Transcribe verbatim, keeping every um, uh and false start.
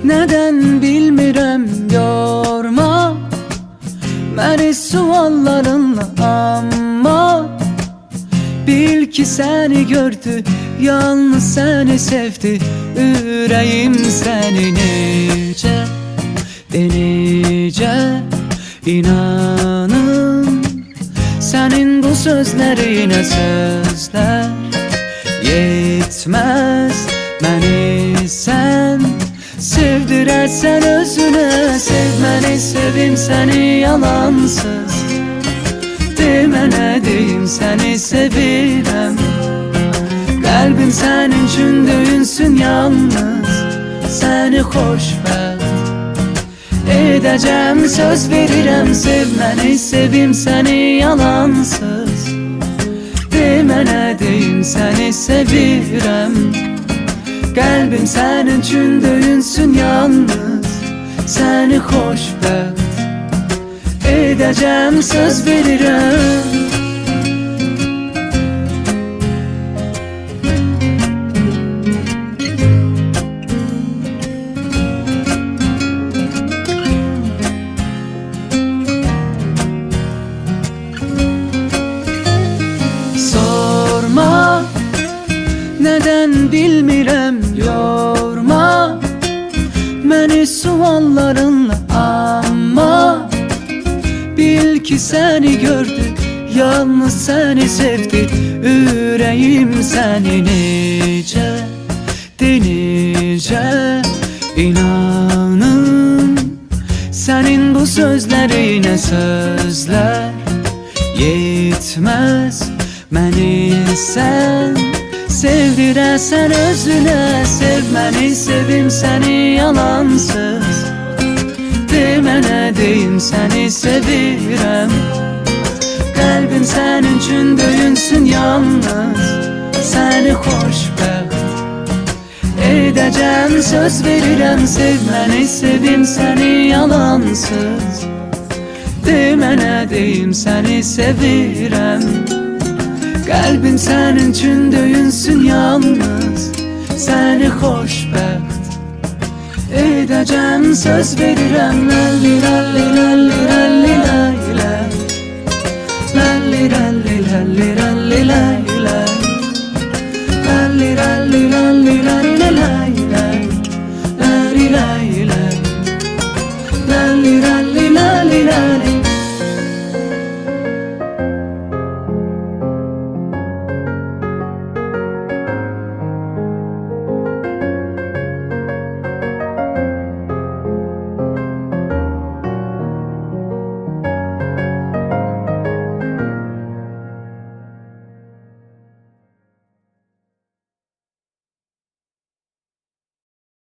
Nədən bilmirəm, yorma məni suallarınla, amma bil ki səni gördü, yalnız səni sevdi ürəyim. Səni necə, de necə inanım sənin bu sözlərinə. Sözlər yetməz məni sən sevdirəsən özünə. Sevməni, sevim səni yalansız, demə nə deyim, səni sevirəm. Qəlbim sənin üçün döyünsün yalnız, səni xoşbəxt edəcəm, söz verirəm. Sevməni, sevim səni yalansız, demə nə deyim, səni sevirəm. Qəlbim sənin üçün döyünsün yalnız, səni xoşbəxt edəcəm, söz verirəm. Sorma, nədən bilmirəm, yorma məni suallarınla, amma bil ki səni gördü, yalnız səni sevdi ürəyim. Səni necə, de necə inanım sənin bu sözlərinə. Sözlər yetməz məni sən sevdirəsən özünə. Sevməni, sevim səni yalansız, demə nə deyim, səni sevirəm. Qəlbim sənin üçün döyünsün yalnız, səni xoşbəxt edəcəm, söz verirəm. Sevməni, sevim səni yalansız, demə nə deyim, səni sevirəm. Qəlbim sənin üçün döyünsün yalnız, səni xoşbəxt edəcəm, söz verirəm. Lalli lalli lalli lalli layla, lalli lalli lalli lalli layla, lalli lalli lalli lalli.